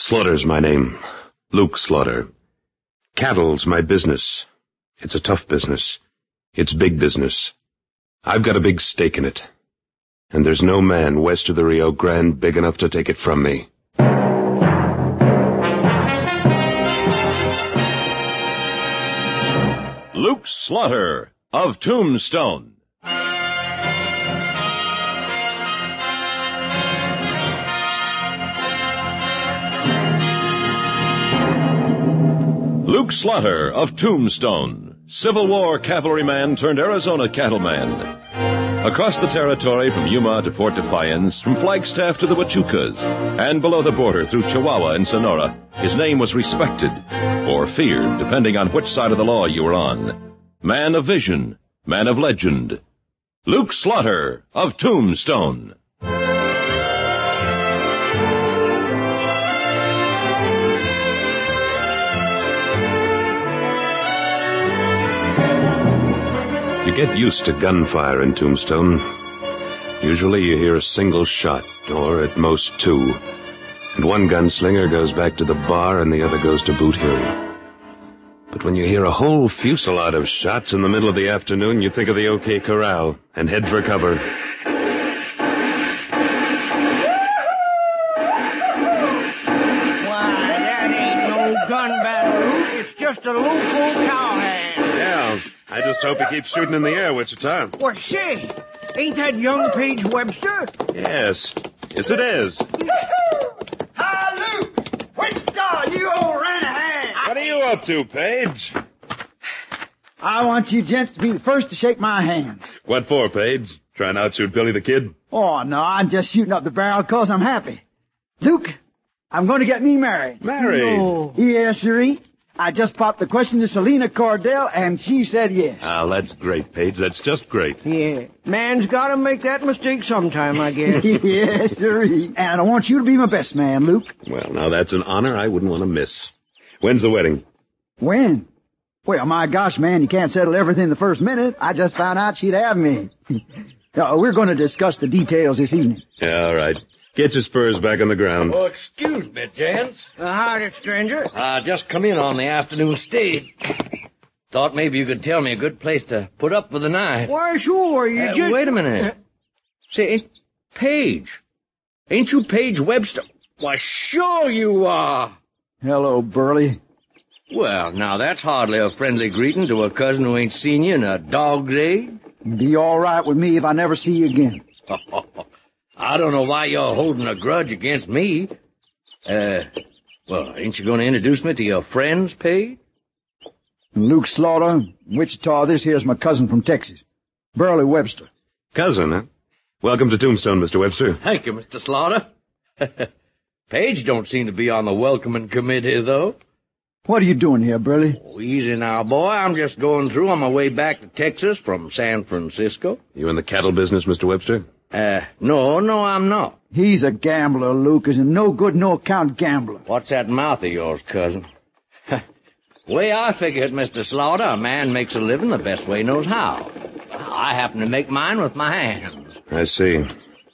Slaughter's my name. Luke Slaughter. Cattle's my business. It's a tough business. It's big business. I've got a big stake in it. And there's no man west of the Rio Grande big enough to take it from me. Luke Slaughter of Tombstone. Luke Slaughter of Tombstone, Civil War cavalryman turned Arizona cattleman. Across the territory from Yuma to Fort Defiance, from Flagstaff to the Huachucas, and below the border through Chihuahua and Sonora, his name was respected, or feared, depending on which side of the law you were on. Man of vision, man of legend. Luke Slaughter of Tombstone. You get used to gunfire in Tombstone. Usually you hear a single shot, or at most two, and one gunslinger goes back to the bar and the other goes to Boot Hill. But when you hear a whole fusillade of shots in the middle of the afternoon, you think of the OK Corral and head for cover. Why, that ain't no gun battle, Luke. It's just a local cowhand. Yeah, I just hope he keeps shooting in the air, Wichita. Well, say, ain't that young Paige Webster? Yes. Yes, it is. Hi, Luke! Wichita, you old ran-a-hand! What are you up to, Paige? I want you gents to be the first to shake my hand. What for, Paige? Trying to outshoot Billy the Kid? Oh, no, I'm just shooting up the barrel 'cause I'm happy. Luke, I'm going to get me married. Married? No. Yes, sirree. I just popped the question to Selena Cordell, and she said yes. Oh, that's great, Paige. That's just great. Yeah, man's gotta make that mistake sometime, I guess. Yes, sirree. And I want you to be my best man, Luke. Well, now that's an honor I wouldn't want to miss. When's the wedding? When? Well, my gosh, man, you can't settle everything the first minute. I just found out she'd have me. We're going to discuss the details this evening. Yeah, all right. Get your spurs back on the ground. Oh, excuse me, gents. Howdy, stranger. Just come in on the afternoon stage. Thought maybe you could tell me a good place to put up for the night. Why, sure, you just... Wait a minute. Say, Paige. Ain't you Paige Webster? Why, sure you are. Hello, Burley. Well, now that's hardly a friendly greeting to a cousin who ain't seen you in a dog's age. Be all right with me if I never see you again. I don't know why you're holding a grudge against me. Well, ain't you going to introduce me to your friends, Paige? Luke Slaughter, Wichita, this here's my cousin from Texas, Burley Webster. Cousin, huh? Welcome to Tombstone, Mr. Webster. Thank you, Mr. Slaughter. Paige don't seem to be on the welcoming committee, though. What are you doing here, Burley? Oh, easy now, boy. I'm just going through on my way back to Texas from San Francisco. You in the cattle business, Mr. Webster? No, I'm not. He's a gambler, Luke. He's a no-good, no-account gambler. What's that mouth of yours, cousin? Way I figure it, Mr. Slaughter, a man makes a living the best way he knows how. I happen to make mine with my hands. I see.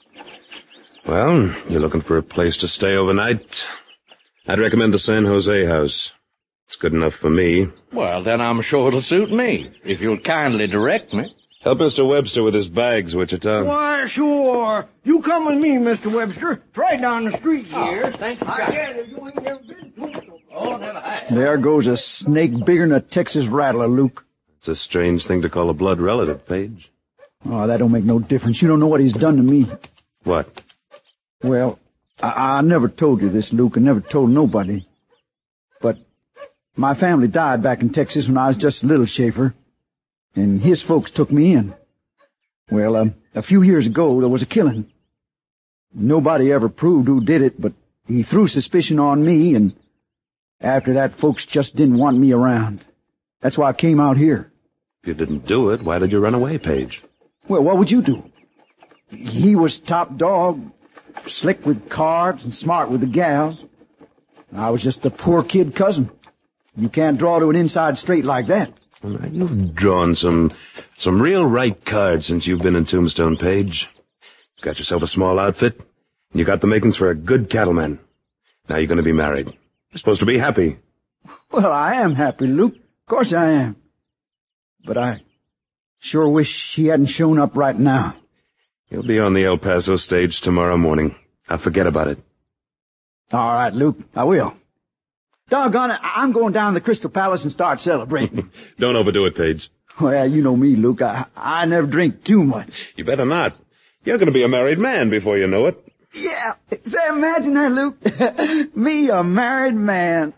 Well, you're looking for a place to stay overnight. I'd recommend the San Jose house. It's good enough for me. Well, then I'm sure it'll suit me, if you'll kindly direct me. Help Mr. Webster with his bags, Wichita. Why, sure. You come with me, Mr. Webster. It's right down the street here. Thank you, I gather you ain't never been to Tombstone. Oh, never have. There goes a snake bigger than a Texas rattler, Luke. It's a strange thing to call a blood relative, Paige. Oh, that don't make no difference. You don't know what he's done to me. What? Well, I never told you this, Luke. I never told nobody. But my family died back in Texas when I was just a little Schaefer, and his folks took me in. Well, a few years ago, there was a killing. Nobody ever proved who did it, but he threw suspicion on me, and after that, folks just didn't want me around. That's why I came out here. If you didn't do it, why did you run away, Paige? Well, what would you do? He was top dog, slick with cards and smart with the gals. I was just the poor kid cousin. You can't draw to an inside straight like that. Well, now, you've drawn some real right cards since you've been in Tombstone, Paige. Got yourself a small outfit, and you got the makings for a good cattleman. Now you're going to be married. You're supposed to be happy. Well, I am happy, Luke. Of course I am. But I sure wish he hadn't shown up right now. You'll be on the El Paso stage tomorrow morning. Now forget about it. All right, Luke, I will. Doggone it, I'm going down to the Crystal Palace and start celebrating. Don't overdo it, Paige. Well, you know me, Luke. I never drink too much. You better not. You're going to be a married man before you know it. Yeah, say, imagine that, Luke. Me, a married man.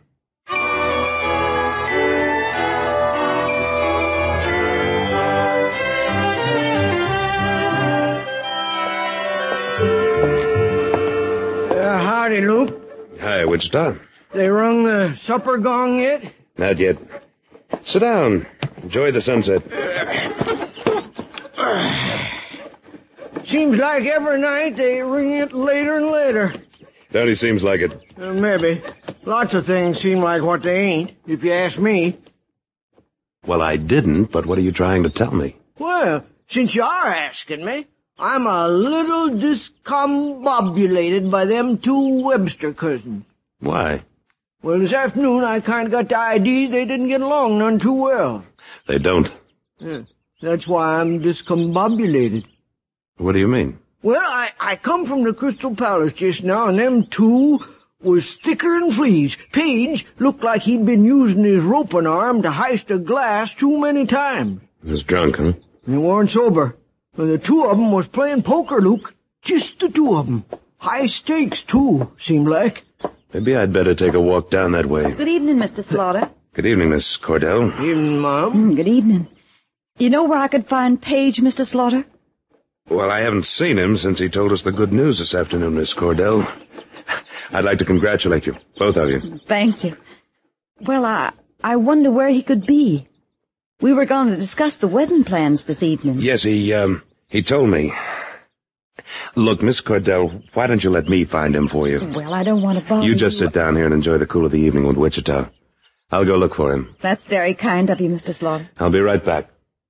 Howdy, Luke. Hi, Wichita. They rung the supper gong yet? Not yet. Sit down. Enjoy the sunset. Seems like every night they ring it later and later. Daddy seems like it. Maybe. Lots of things seem like what they ain't, if you ask me. Well, I didn't, but what are you trying to tell me? Well, since you are asking me, I'm a little discombobulated by them two Webster cousins. Why? Well, this afternoon I kind of got the idea they didn't get along none too well. They don't. Yeah, that's why I'm discombobulated. What do you mean? Well, I come from the Crystal Palace just now, and them two was thicker than fleas. Page looked like he'd been using his roping arm to heist a glass too many times. He was drunk, huh? They weren't sober. And the two of them was playing poker, Luke. Just the two of them. High stakes, too, seemed like. Maybe I'd better take a walk down that way. Good evening, Mr. Slaughter. Good evening, Miss Cordell. Evening, Mom. Good evening. You know where I could find Page, Mr. Slaughter? Well, I haven't seen him since he told us the good news this afternoon, Miss Cordell. I'd like to congratulate you, both of you. Thank you. Well, I wonder where he could be. We were going to discuss the wedding plans this evening. Yes, he told me. Look, Miss Cordell, why don't you let me find him for you? Well, I don't want to bother you. You just sit down here and enjoy the cool of the evening with Wichita. I'll go look for him. That's very kind of you, Mr. Slaughter. I'll be right back.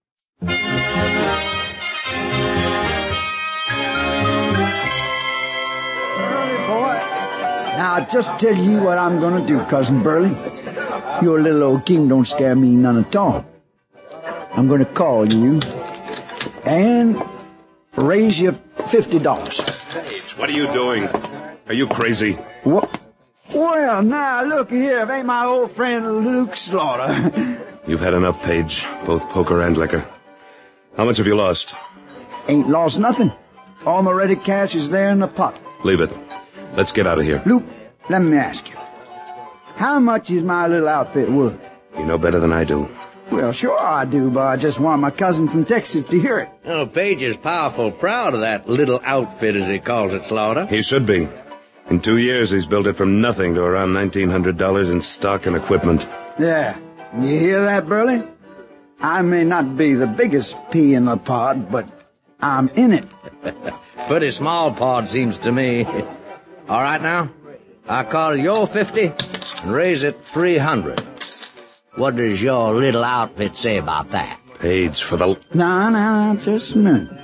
Now, I'll just tell you what I'm going to do, Cousin Burley. Your little old king don't scare me none at all. I'm going to call you and raise you $50. Paige, what are you doing? Are you crazy? What? Well, now, look here. Ain't my old friend Luke Slaughter. You've had enough, Paige, both poker and liquor. How much have you lost? Ain't lost nothing. All my ready cash is there in the pot. Leave it. Let's get out of here. Luke, let me ask you. How much is my little outfit worth? You know better than I do. Well, sure I do, but I just want my cousin from Texas to hear it. Oh, Page is powerful proud of that little outfit, as he calls it, Slaughter. He should be. In 2 years, he's built it from nothing to around $1,900 in stock and equipment. There. You hear that, Burley? I may not be the biggest pea in the pod, but I'm in it. Pretty small pod, seems to me. All right, now. I call your 50 and raise it 300. What does your little outfit say about that? Paige, for the... Now, just a minute.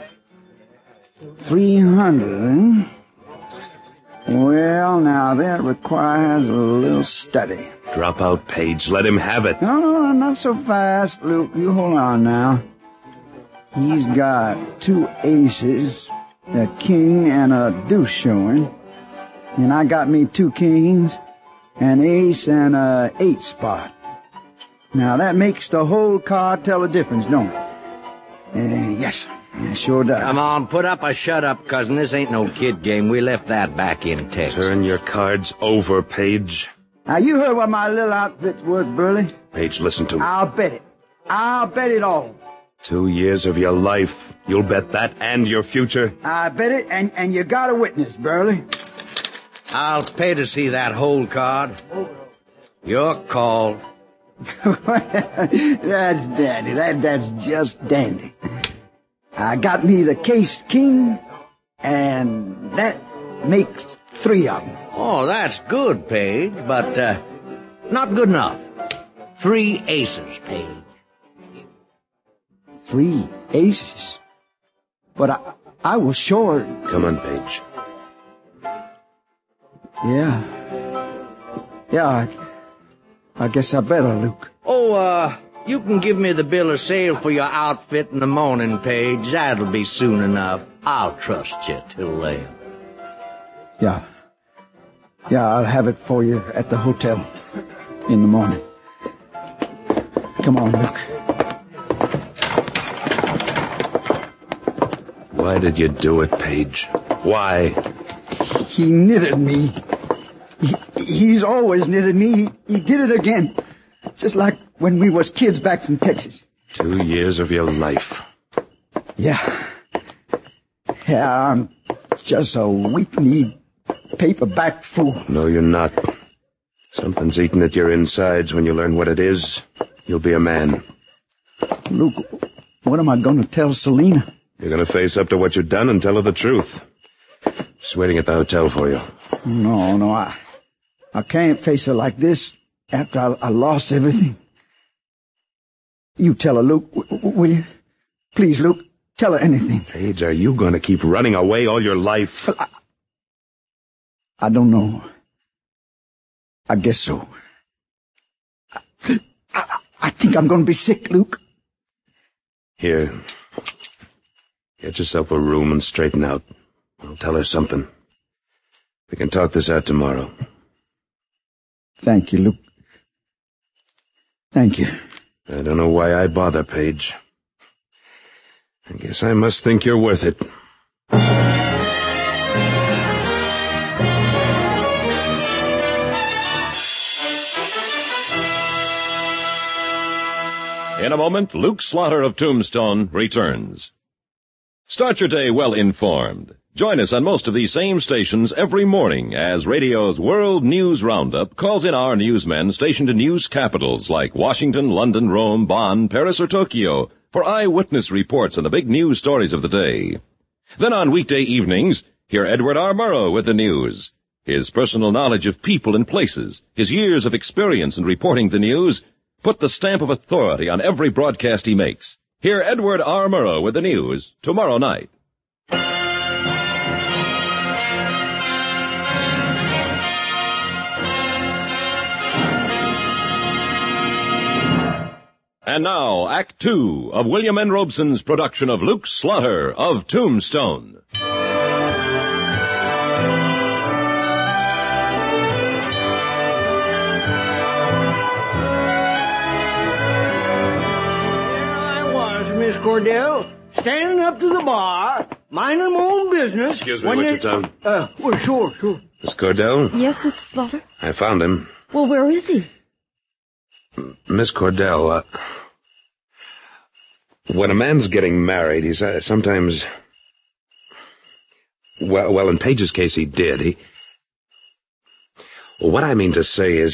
300, eh? Well, now, that requires a little study. Drop out, Paige. Let him have it. No, not so fast, Luke. You hold on now. He's got 2 aces, a king and a deuce showing. And I got me 2 kings, an ace and a 8 spot. Now, that makes the whole card tell a difference, don't it? Yes, it sure does. Come on, put up or shut up, cousin. This ain't no kid game. We left that back in Texas. Turn your cards over, Paige. Now, you heard what my little outfit's worth, Burley. Paige, listen to me. I'll bet it. I'll bet it all. 2 years of your life. You'll bet that and your future. I bet it, and you got a witness, Burley. I'll pay to see that whole card. Your call. That's dandy. That's just dandy. I got me the case king, and that makes 3 of them. Oh, that's good, Page, but, not good enough. 3 aces, Page. 3 aces? But I was short. Come on, Paige. Yeah. Yeah, I guess I better, Luke. Oh, you can give me the bill of sale for your outfit in the morning, Page. That'll be soon enough. I'll trust you till then. Yeah. Yeah, I'll have it for you at the hotel in the morning. Come on, Luke. Why did you do it, Page? Why? He knitted me. He's always knitted me. He did it again. Just like when we was kids back in Texas. 2 years of your life. Yeah. Yeah, I'm just a weak-kneed paperback fool. No, you're not. Something's eating at your insides. When you learn what it is, you'll be a man. Luke, what am I going to tell Selena? You're going to face up to what you've done and tell her the truth. She's waiting at the hotel for you. No, I can't face her like this after I lost everything. You tell her, Luke, will you? Please, Luke, tell her anything. Paige, are you going to keep running away all your life? Well, I don't know. I guess so. I think I'm going to be sick, Luke. Here. Get yourself a room and straighten out. I'll tell her something. We can talk this out tomorrow. Thank you, Luke. Thank you. I don't know why I bother, Paige. I guess I must think you're worth it. In a moment, Luke Slaughter of Tombstone returns. Start your day well informed. Join us on most of these same stations every morning as radio's World News Roundup calls in our newsmen stationed in news capitals like Washington, London, Rome, Bonn, Paris, or Tokyo for eyewitness reports on the big news stories of the day. Then on weekday evenings, hear Edward R. Murrow with the news. His personal knowledge of people and places, his years of experience in reporting the news, put the stamp of authority on every broadcast he makes. Hear Edward R. Murrow with the news tomorrow night. And now, Act Two of William N. Robeson's production of Luke Slaughter of Tombstone. Miss Cordell, standing up to the bar, minding my own business. Excuse me, Wichita. Well, sure. Miss Cordell? Yes, Mr. Slaughter? I found him. Well, where is he? Miss Cordell, when a man's getting married, he's sometimes... Well, in Page's case, he did. What I mean to say is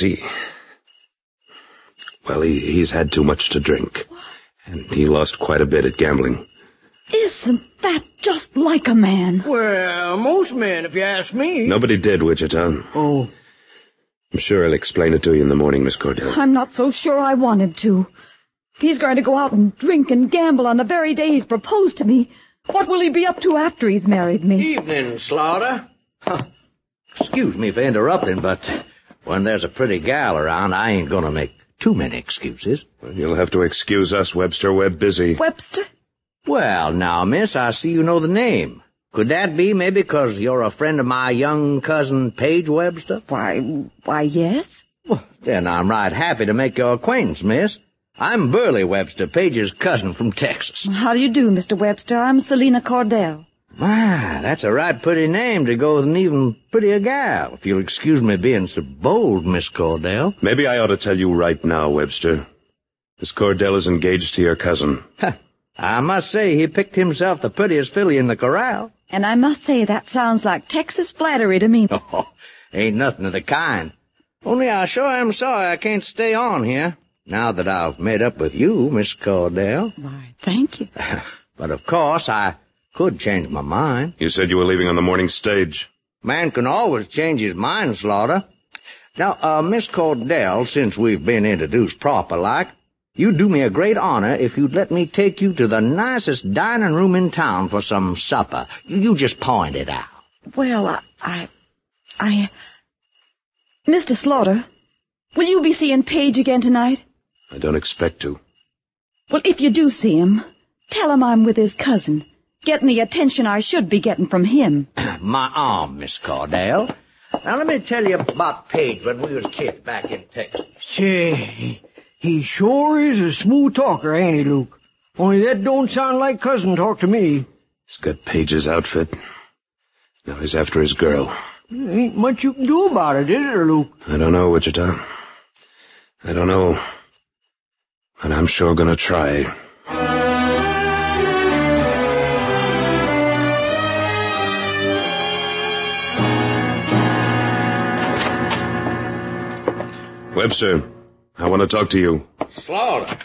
he's had too much to drink. And he lost quite a bit at gambling. Isn't that just like a man? Well, most men, if you ask me. Nobody did, Wichita. Oh. I'm sure he'll explain it to you in the morning, Miss Cordell. I'm not so sure I want him to. If he's going to go out and drink and gamble on the very day he's proposed to me, what will he be up to after he's married me? Evening, Slaughter. Excuse me for interrupting, but when there's a pretty gal around, I ain't gonna make too many excuses. Well, you'll have to excuse us, Webster. We're busy. Webster? Well, now, miss, I see you know the name. Could that be maybe 'cause you're a friend of my young cousin, Paige Webster? Why, yes. Well, then I'm right happy to make your acquaintance, miss. I'm Burley Webster, Paige's cousin from Texas. How do you do, Mr. Webster? I'm Selena Cordell. My, that's a right pretty name to go with an even prettier gal, if you'll excuse me being so bold, Miss Cordell. Maybe I ought to tell you right now, Webster. Miss Cordell is engaged to your cousin. I must say he picked himself the prettiest filly in the corral. And I must say that sounds like Texas flattery to me. Oh, ain't nothing of the kind. Only I sure am sorry I can't stay on here, now that I've made up with you, Miss Cordell. Why, thank you. But of course I could change my mind. You said you were leaving on the morning stage. Man can always change his mind, Slaughter. Now, Miss Cordell, since we've been introduced proper-like, you'd do me a great honor if you'd let me take you to the nicest dining room in town for some supper. You just point it out. Well, Mr. Slaughter, Will you be seeing Page again tonight? I don't expect to. Well, if you do see him, tell him I'm with his cousin, getting the attention I should be getting from him. My arm, Miss Cordell. Now, let me tell you about Page when we was kids back in Texas. Say, he sure is a smooth talker, ain't he, Luke? Only that don't sound like cousin talk to me. He's got Page's outfit. Now he's after his girl. Ain't much you can do about it, is there, Luke? I don't know, Wichita. I don't know. But I'm sure gonna try. Webster, I want to talk to you. Slaughter.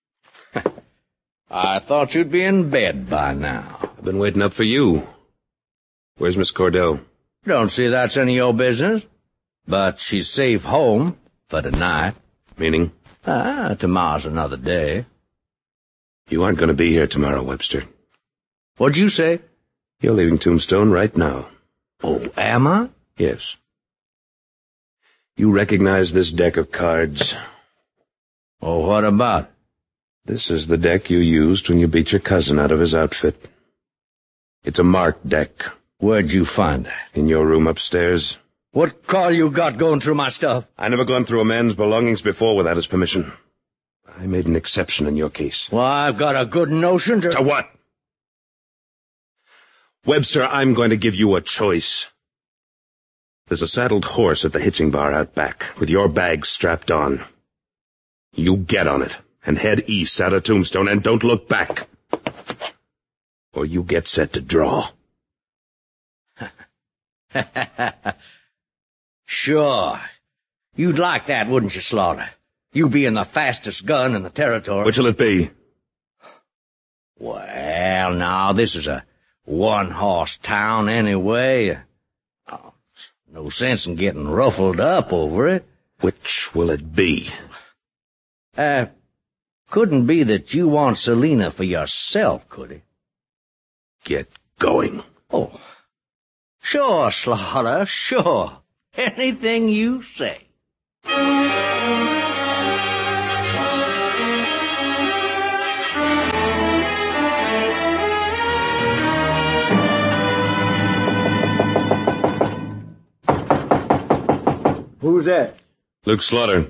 I thought you'd be in bed by now. I've been waiting up for you. Where's Miss Cordell? Don't see that's any of your business. But she's safe home for tonight. Meaning? Tomorrow's another day. You aren't going to be here tomorrow, Webster. What'd you say? You're leaving Tombstone right now. Oh, am I? Yes. You recognize this deck of cards? Oh, what about it? This is the deck you used when you beat your cousin out of his outfit. It's a marked deck. Where'd you find it? In your room upstairs. What call you got going through my stuff? I never gone through a man's belongings before without his permission. I made an exception in your case. Well, I've got a good notion to... To what? Webster, I'm going to give you a choice. There's a saddled horse at the hitching bar out back, with your bag strapped on. You get on it, and head east out of Tombstone, and don't look back. Or you get set to draw. Sure. You'd like that, wouldn't you, Slaughter? You being the fastest gun in the territory. Which'll it be? Well, now, this is a one-horse town anyway. No sense in getting ruffled up over it. Which will it be? Couldn't be that you want Selina for yourself, could it? Get going. Oh, sure, Slaughter, sure. Anything you say. Who's that? Luke Slaughter.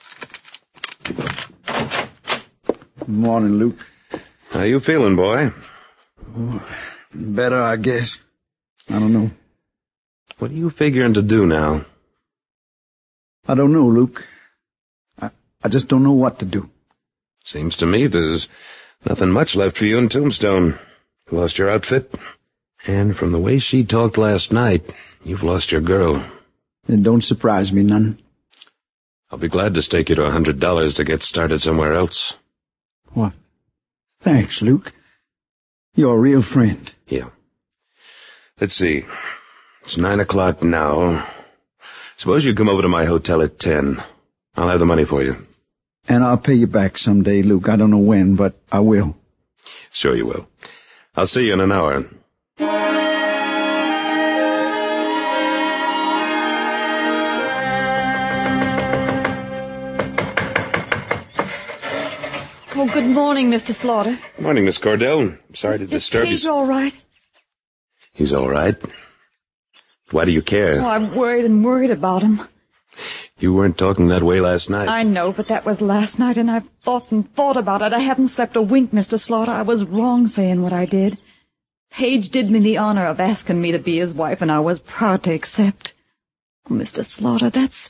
Morning, Luke. How you feeling, boy? Better, I guess. I don't know. What are you figuring to do now? I don't know, Luke. I just don't know what to do. Seems to me there's nothing much left for you in Tombstone. You lost your outfit, and from the way she talked last night, you've lost your girl. It don't surprise me none. I'll be glad to stake you to $100 to get started somewhere else. What? Thanks, Luke. You're a real friend. Yeah. Let's see. It's 9 o'clock now. Suppose you come over to my hotel at 10. I'll have the money for you. And I'll pay you back someday, Luke. I don't know when, but I will. Sure you will. I'll see you in an hour. Oh, good morning, Mr. Slaughter. Morning, Miss Cordell. Sorry to disturb you. Is Page all right? He's all right. Why do you care? Oh, I'm worried about him. You weren't talking that way last night. I know, but that was last night, and I've thought about it. I haven't slept a wink, Mr. Slaughter. I was wrong saying what I did. Page did me the honor of asking me to be his wife, and I was proud to accept. Oh, Mr. Slaughter, that's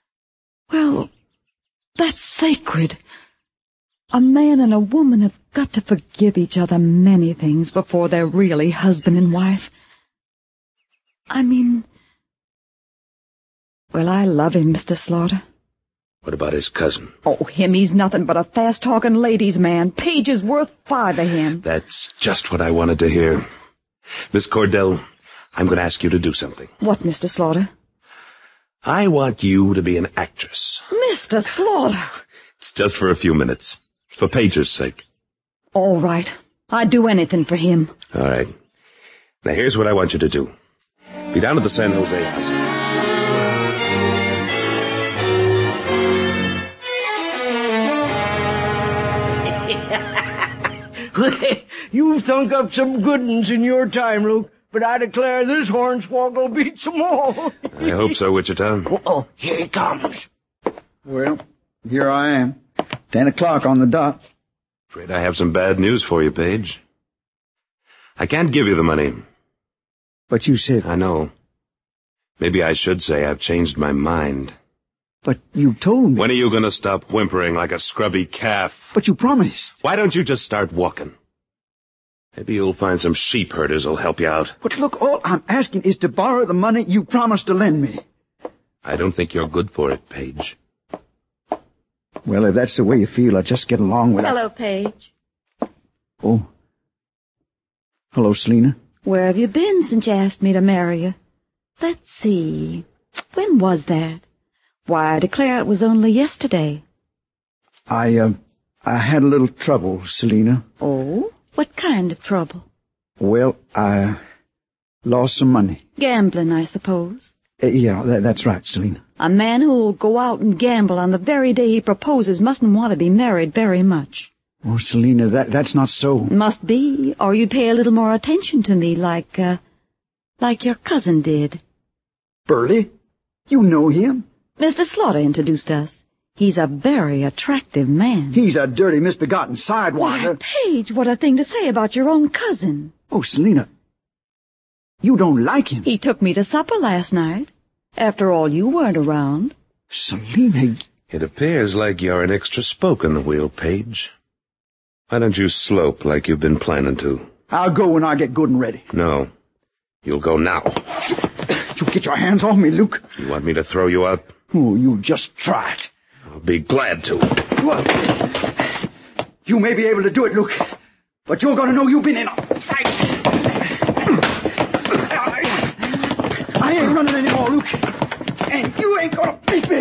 sacred. A man and a woman have got to forgive each other many things before they're really husband and wife. I love him, Mr. Slaughter. What about his cousin? Oh, him, he's nothing but a fast-talking ladies' man. Page is worth 5 of him. That's just what I wanted to hear. Miss Cordell, I'm going to ask you to do something. What, Mr. Slaughter? I want you to be an actress. Mr. Slaughter! It's just for a few minutes. For Page's sake. All right. I'd do anything for him. All right. Now here's what I want you to do. Be down at the San Jose house. You've thunk up some good uns in your time, Luke, but I declare this hornswoggle beats them all. I hope so, Wichita. Oh, here he comes. Well, here I am. 10 o'clock on the dot. Afraid I have some bad news for you, Paige. I can't give you the money. But you said... I know. Maybe I should say I've changed my mind. But you told me... When are you going to stop whimpering like a scrubby calf? But you promised. Why don't you just start walking? Maybe you'll find some sheep herders who'll help you out. But look, all I'm asking is to borrow the money you promised to lend me. I don't think you're good for it, Paige. Well, if that's the way you feel, I'll just get along with it. Hello, Paige. Oh. Hello, Selina. Where have you been since you asked me to marry you? Let's see. When was that? Why, I declare it was only yesterday. I had a little trouble, Selina. Oh? What kind of trouble? Well, I lost some money. Gambling, I suppose. Yeah, that's right, Selina. A man who'll go out and gamble on the very day he proposes mustn't want to be married very much. Oh, Selina, that's not so. Must be, or you'd pay a little more attention to me like your cousin did. Burley? You know him? Mr. Slaughter introduced us. He's a very attractive man. He's a dirty, misbegotten sidewinder. Why, Paige, what a thing to say about your own cousin. Oh, Selina, you don't like him. He took me to supper last night. After all, you weren't around. Selina... It appears like you're an extra spoke in the wheel, Paige. Why don't you slope like you've been planning to? I'll go when I get good and ready. No. You'll go now. You get your hands off me, Luke. You want me to throw you out? Oh, you just try it. I'll be glad to. What? You may be able to do it, Luke, but you're going to know you've been in a fight. I ain't running anymore, Luke, and you ain't going to beat me.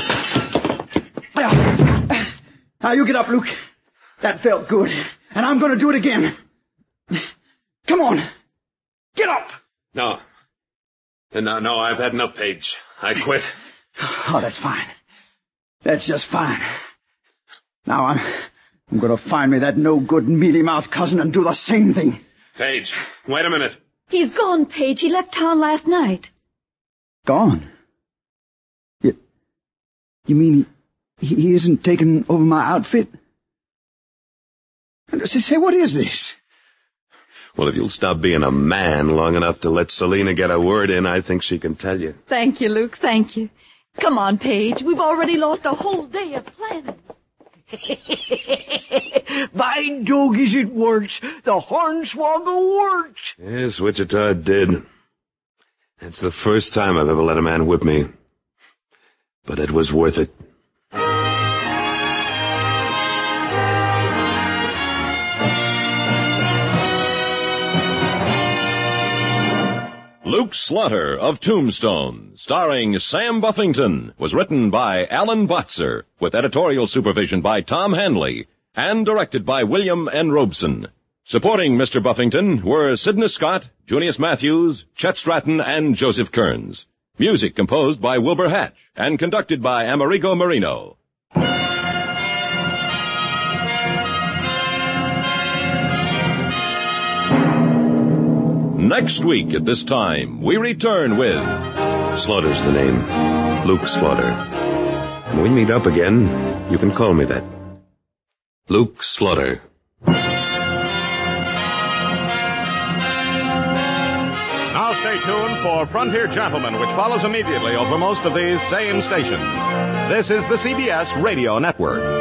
Now, you get up, Luke. That felt good, and I'm going to do it again. Come on. Get up. No. No, I've had enough, Paige. I quit. Oh, that's fine. That's just fine. Now I'm going to find me that no-good mealy-mouthed cousin and do the same thing. Paige, wait a minute. He's gone, Paige. He left town last night. Gone? You mean he isn't taking over my outfit? Say, what is this? Well, if you'll stop being a man long enough to let Selina get a word in, I think she can tell you. Thank you, Luke, thank you. Come on, Paige. We've already lost a whole day of planning. By dogies, it works. The hornswoggle works. Yes, Wichita did. It's the first time I've ever let a man whip me. But it was worth it. Luke Slaughter of Tombstone, starring Sam Buffington, was written by Alan Botzer, with editorial supervision by Tom Hanley, and directed by William N. Robeson. Supporting Mr. Buffington were Sidney Scott, Junius Matthews, Chet Stratton, and Joseph Kearns. Music composed by Wilbur Hatch, and conducted by Amerigo Marino. Next week at this time, we return with... Slaughter's the name. Luke Slaughter. When we meet up again, you can call me that. Luke Slaughter. Now stay tuned for Frontier Gentlemen, which follows immediately over most of these same stations. This is the CBS Radio Network.